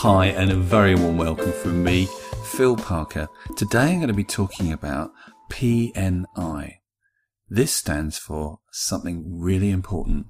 Hi, and a very warm welcome from me, Phil Parker. Today I'm going to be talking about PNI. This stands for something really important: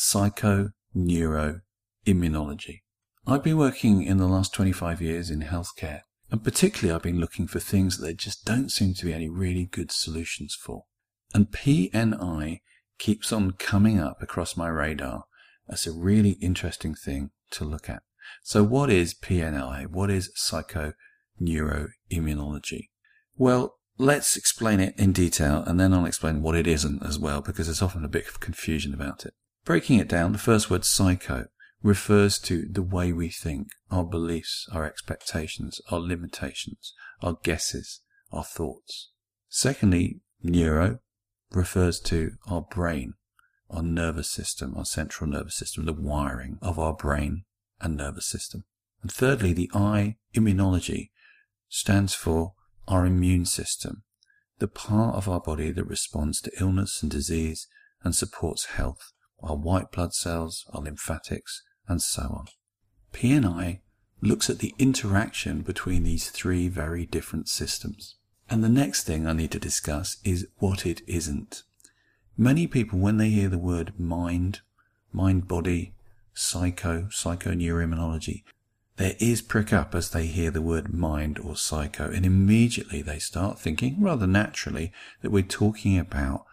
psychoneuroimmunology. I've been working in the last 25 years in healthcare, and particularly I've been looking for things that there just don't seem to be any really good solutions for. And PNI keeps on coming up across my radar as a really interesting thing to look at. So what is PNI? What is psychoneuroimmunology? Well, let's explain it in detail, and then I'll explain what it isn't as well, because there's often a bit of confusion about it. Breaking it down, the first word, psycho, refers to the way we think, our beliefs, our expectations, our limitations, our guesses, our thoughts. Secondly, neuro refers to our brain, our nervous system, our central nervous system, the wiring of our brain and nervous system. And thirdly, the I, immunology, stands for our immune system, the part of our body that responds to illness and disease and supports health, our white blood cells, our lymphatics, and so on. PNI looks at the interaction between these three very different systems. And the next thing I need to discuss is what it isn't. Many people, when they hear the word mind-body, psychoneuroimmunology, their ears prick up as they hear the word mind or psycho, and immediately they start thinking, rather naturally, that we're talking about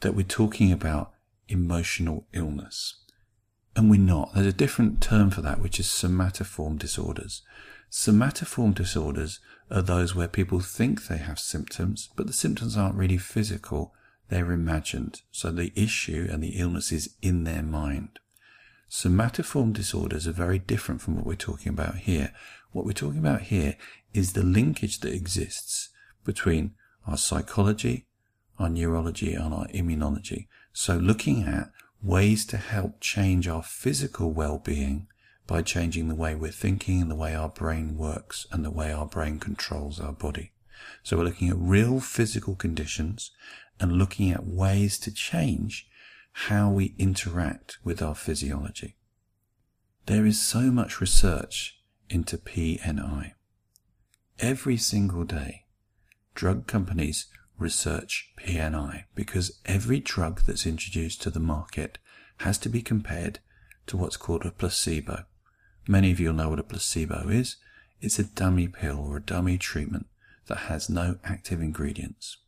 emotional illness. And we're not. There's a different term for that, which is somatoform disorders. Somatoform disorders are those where people think they have symptoms, but the symptoms aren't really physical, they're imagined. So the issue and the illness is in their mind. Somatoform disorders are very different from what we're talking about here. What we're talking about here is the linkage that exists between our psychology, our neurology, and our immunology. So looking at ways to help change our physical well-being by changing the way we're thinking and the way our brain works and the way our brain controls our body. So we're looking at real physical conditions and looking at ways to change how we interact with our physiology. There is so much research into PNI. Every single day, drug companies research PNI because every drug that's introduced to the market has to be compared to what's called a placebo. Many of you will know what a placebo is. It's a dummy pill or a dummy treatment that has no active ingredients.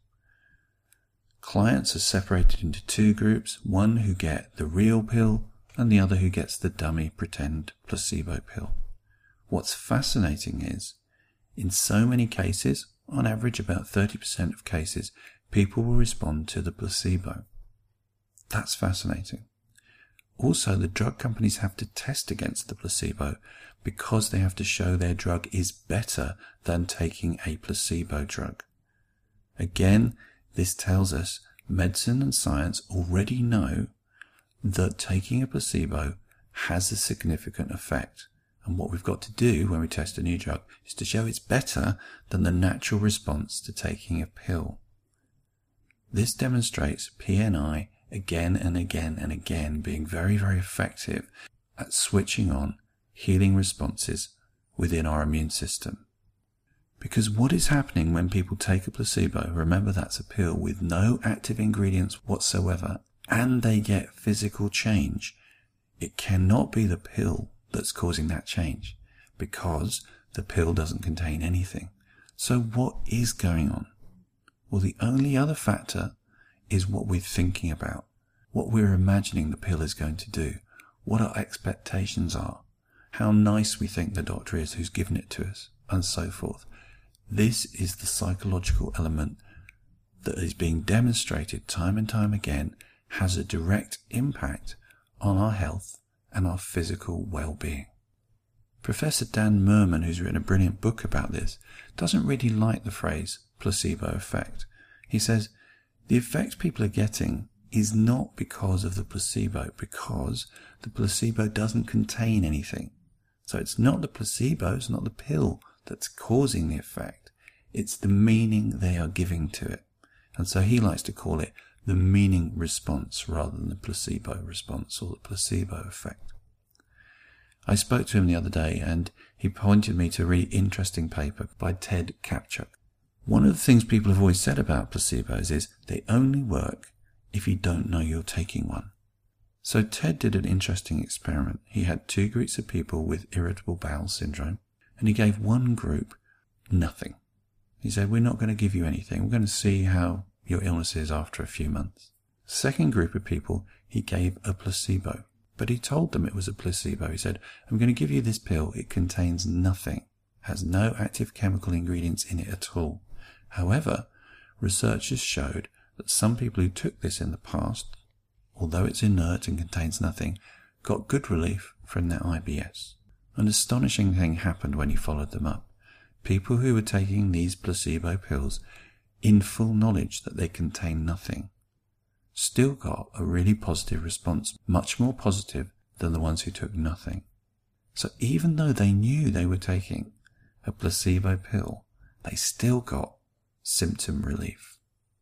Clients are separated into two groups, one who get the real pill and the other who gets the dummy pretend placebo pill. What's fascinating is, in so many cases, on average about 30% of cases, people will respond to the placebo. That's fascinating. Also, the drug companies have to test against the placebo because they have to show their drug is better than taking a placebo drug. Again, this tells us medicine and science already know that taking a placebo has a significant effect. And what we've got to do when we test a new drug is to show it's better than the natural response to taking a pill. This demonstrates PNI again and again and again being very, very effective at switching on healing responses within our immune system. Because what is happening when people take a placebo, remember that's a pill with no active ingredients whatsoever, and they get physical change, it cannot be the pill that's causing that change, because the pill doesn't contain anything. So what is going on? Well, the only other factor is what we're thinking about, what we're imagining the pill is going to do, what our expectations are, how nice we think the doctor is who's given it to us, and so forth. This is the psychological element that is being demonstrated time and time again has a direct impact on our health and our physical well-being. Professor Dan Merman, who's written a brilliant book about this, doesn't really like the phrase placebo effect. He says the effect people are getting is not because of the placebo, because the placebo doesn't contain anything. So it's not the placebo, it's not the pill that's causing the effect. It's the meaning they are giving to it. And so he likes to call it the meaning response rather than the placebo response or the placebo effect. I spoke to him the other day and he pointed me to a really interesting paper by Ted Kaptchuk. One of the things people have always said about placebos is they only work if you don't know you're taking one. So Ted did an interesting experiment. He had 2 groups of people with irritable bowel syndrome, and he gave one group nothing. He said, we're not going to give you anything. We're going to see how your illness is after a few months. Second group of people, he gave a placebo. But he told them it was a placebo. He said, I'm going to give you this pill. It contains nothing, has no active chemical ingredients in it at all. However, researchers showed that some people who took this in the past, although it's inert and contains nothing, got good relief from their IBS. An astonishing thing happened when he followed them up. People who were taking these placebo pills in full knowledge that they contain nothing still got a really positive response, much more positive than the ones who took nothing. So even though they knew they were taking a placebo pill, they still got symptom relief.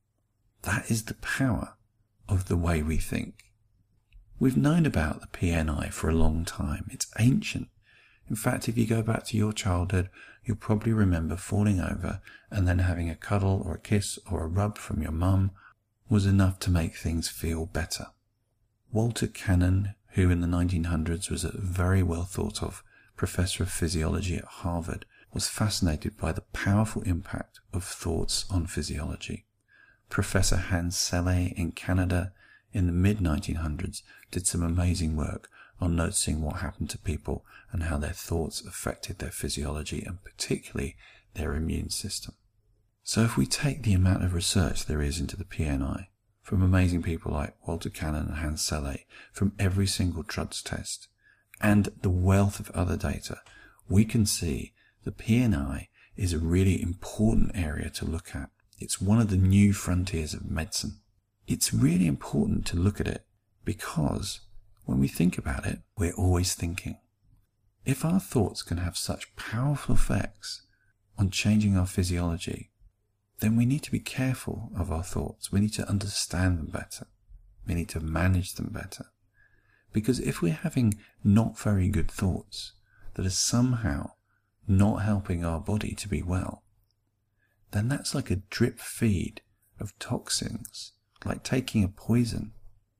That is the power of the way we think. We've known about the PNI for a long time. It's ancient. In fact, if you go back to your childhood, you'll probably remember falling over and then having a cuddle or a kiss or a rub from your mum was enough to make things feel better. Walter Cannon, who in the 1900s was a very well thought of professor of physiology at Harvard, was fascinated by the powerful impact of thoughts on physiology. Professor Hans Selye in Canada in the mid-1900s did some amazing work on noticing what happened to people and how their thoughts affected their physiology and particularly their immune system. So if we take the amount of research there is into the PNI, from amazing people like Walter Cannon and Hans Selye, from every single drugs test, and the wealth of other data, we can see the PNI is a really important area to look at. It's one of the new frontiers of medicine. It's really important to look at it because when we think about it, we're always thinking. If our thoughts can have such powerful effects on changing our physiology, then we need to be careful of our thoughts. We need to understand them better. We need to manage them better. Because if we're having not very good thoughts that are somehow not helping our body to be well, then that's like a drip feed of toxins, like taking a poison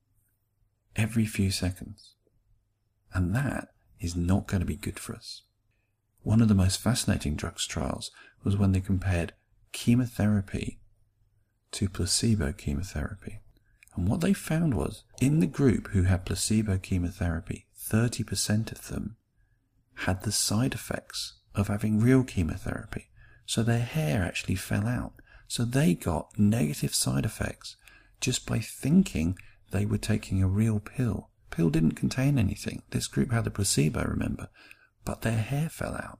every few seconds. And that is not going to be good for us. One of the most fascinating drugs trials was when they compared chemotherapy to placebo chemotherapy. And what they found was, in the group who had placebo chemotherapy, 30% of them had the side effects of having real chemotherapy. So their hair actually fell out. So they got negative side effects just by thinking they were taking a real pill. Pill didn't contain anything. This group had a placebo, remember, but their hair fell out.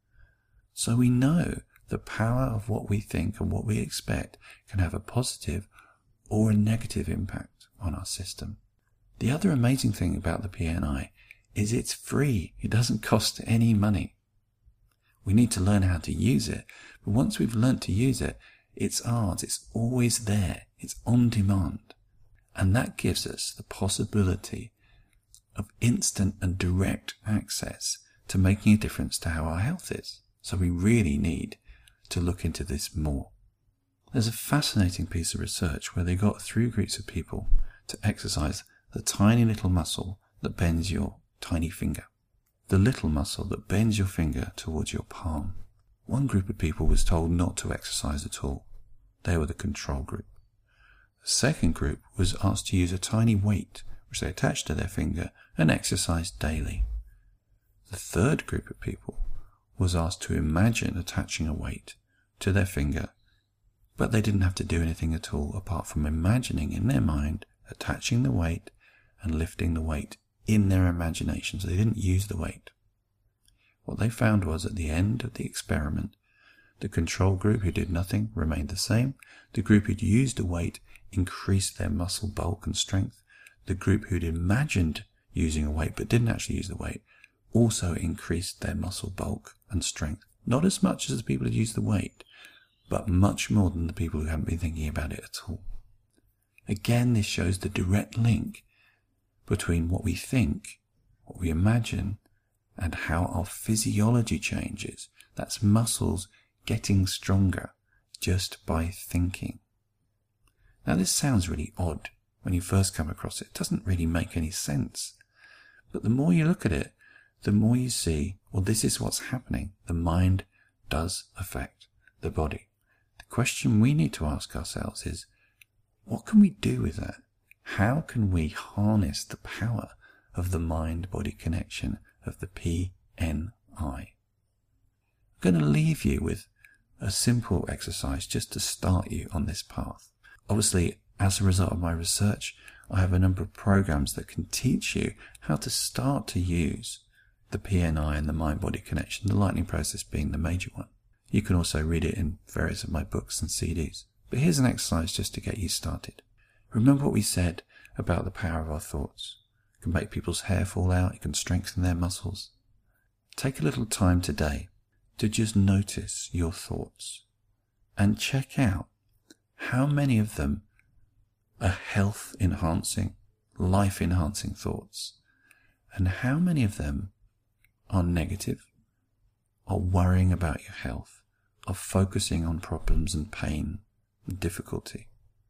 So we know the power of what we think and what we expect can have a positive or a negative impact on our system. The other amazing thing about the PNI is it's free. It doesn't cost any money. We need to learn how to use it, but once we've learnt to use it, it's ours. It's always there. It's on demand. And that gives us the possibility of instant and direct access to making a difference to how our health is. So we really need to look into this more. There's a fascinating piece of research where they got 3 groups of people to exercise the tiny little muscle that bends your tiny finger. The little muscle that bends your finger towards your palm. One group of people was told not to exercise at all. They were the control group. The second group was asked to use a tiny weight which they attached to their finger and exercise daily. The third group of people was asked to imagine attaching a weight to their finger, but they didn't have to do anything at all apart from imagining in their mind attaching the weight and lifting the weight in their imagination. So they didn't use the weight. What they found was at the end of the experiment, the control group who did nothing remained the same. The group who'd used a weight increased their muscle bulk and strength. The group who'd imagined using a weight but didn't actually use the weight also increased their muscle bulk and strength. Not as much as the people who used the weight, but much more than the people who hadn't been thinking about it at all. Again, this shows the direct link between what we think, what we imagine, and how our physiology changes. That's muscles getting stronger just by thinking. Now this sounds really odd when you first come across it. It doesn't really make any sense. But the more you look at it, the more you see, well, this is what's happening. The mind does affect the body. The question we need to ask ourselves is, what can we do with that? How can we harness the power of the mind-body connection, of the PNI? I'm going to leave you with a simple exercise just to start you on this path. Obviously, as a result of my research, I have a number of programs that can teach you how to start to use the PNI and the mind-body connection, the lightning process being the major one. You can also read it in various of my books and CDs. But here's an exercise just to get you started. Remember what we said about the power of our thoughts. It can make people's hair fall out. It can strengthen their muscles. Take a little time today to just notice your thoughts and check out how many of them are health-enhancing, life-enhancing thoughts, and how many of them are negative, are worrying about your health, are focusing on problems and pain and difficulty.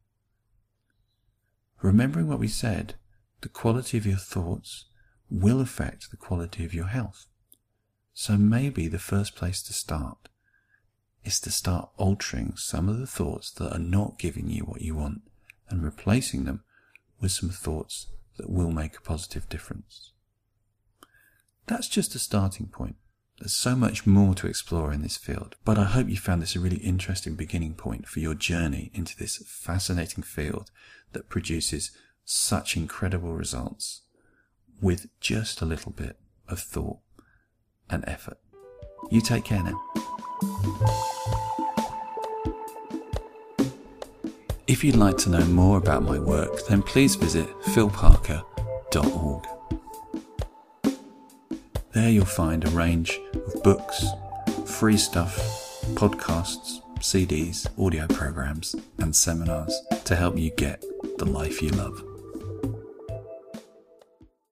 Remembering what we said, the quality of your thoughts will affect the quality of your health. So maybe the first place to start is to start altering some of the thoughts that are not giving you what you want and replacing them with some thoughts that will make a positive difference. That's just a starting point. There's so much more to explore in this field, but I hope you found this a really interesting beginning point for your journey into this fascinating field that produces such incredible results with just a little bit of thought and effort. You take care now. If you'd like to know more about my work, then please visit philparker.org. There you'll find a range of books, free stuff, podcasts, CDs, audio programs, and seminars to help you get the life you love.